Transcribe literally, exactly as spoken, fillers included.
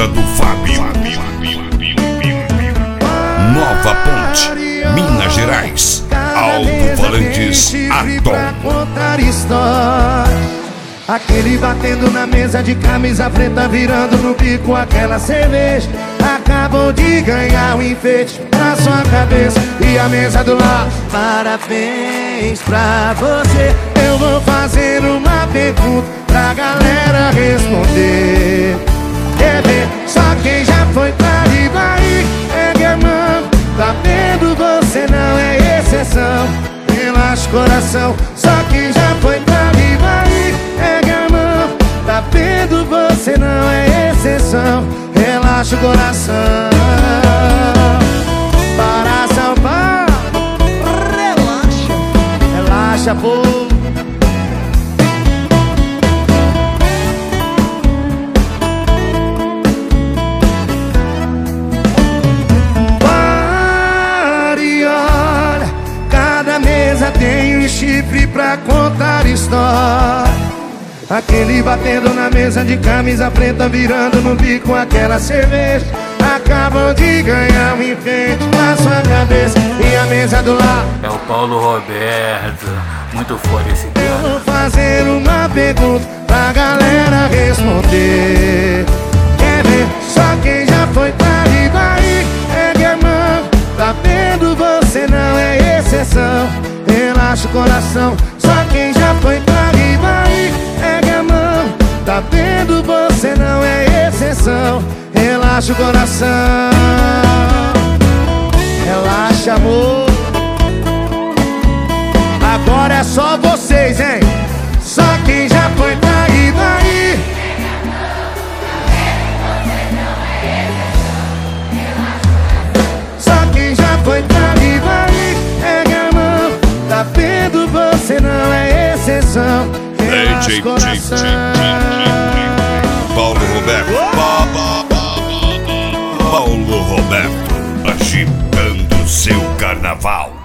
casa do Fábio. Nova Ponte, Minas Gerais. Alto-falantes Atom. Aquele batendo na mesa de camisa preta, virando no bico aquela cerveja. Acabou de ganhar um enfeite na sua cabeça. E a mesa do lado, parabéns pra você. Eu vou fazer uma pergunta pra galera responder. Quer ver? Só quem já foi pra Ribaí ergue a mão. Tá vendo? Você não é exceção. Relaxa o coração. Só quem já foi pra Ribaí ergue a mão. Tá vendo? Você não é exceção. Relaxa o coração. Para São Paulo, relaxa, relaxa, pô. Pare, olha, cada mesa tem um chifre pra contar história. Aquele batendo na mesa de camisa preta, virando no bico aquela cerveja. Acabam de ganhar um enfeite na sua cabeça. E a mesa do lado é o Paulo Roberto. Muito foda esse cara. Eu vou fazer uma pergunta pra galera responder. Quer ver? Só quem já foi pra Ribaí ergue a mão. Tá vendo? Você não é exceção. Relaxa o coração. Só quem já foi pra Ribaí ergue a mão. Tá vendo? Você não é exceção. Relaxa o coração. Relaxa, amor. Agora é só vocês, hein? Só quem já foi pra Ribaí. Só quem já foi pra Ribaí ergue a mão. Tá vendo? Você não é exceção. Relaxa o coração. Paulo Roberto. Paulo Roberto agitando seu carnaval.